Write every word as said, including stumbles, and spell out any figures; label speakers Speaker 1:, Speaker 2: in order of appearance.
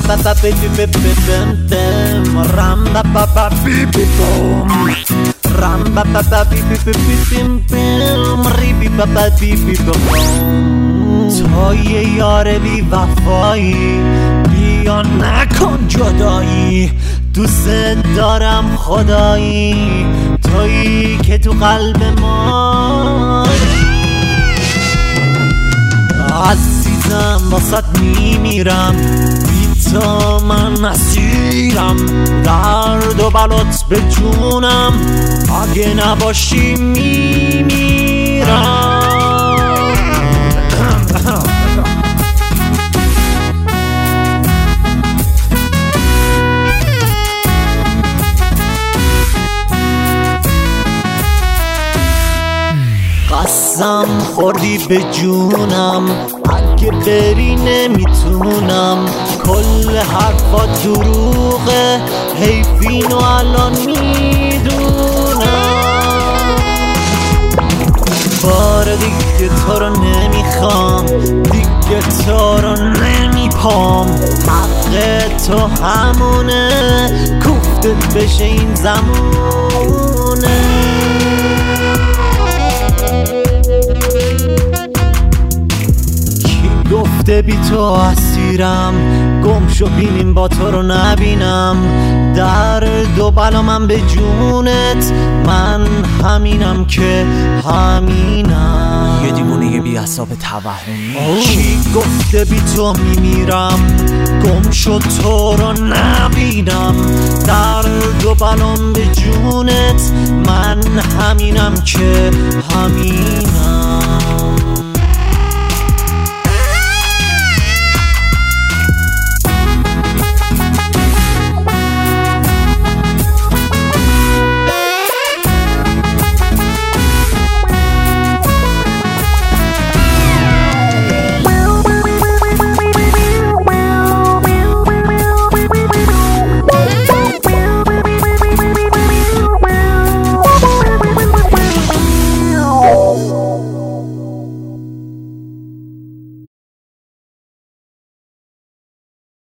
Speaker 1: ba ba bi bi bi bim bim ram ba ba ba bi bi bum ram ba ba ba bi bi bi bi bim bim ri bi ba ba bi bi bum تو یه یار بی وفایی بیا نکن جدایی دوست دارم خدایی تویی که تو قلب ما عزیزم واسط میمیرم بی تو من اسیرم درد و بلات به جونم اگه نباشی میمیرم قسم خوردی به جونم اگه بری نمیتونم کل حرفات دروغه حیفینو الان میدونم بار دیگه تو رو نمیخوام دیگه تو رو نمیپام حق تو همونه کوفتت بشه این زمونه گفته بی تو اسیرم گم شو بینیم با تو رو نبینم درد و بلا من به جونت من همینم که همینم
Speaker 2: یه دیوونه بی اعصاب توهمی
Speaker 1: کی گفته بی تو میمیرم گم شو تو رو نبینم درد و بلام به جونت من همینم که همینم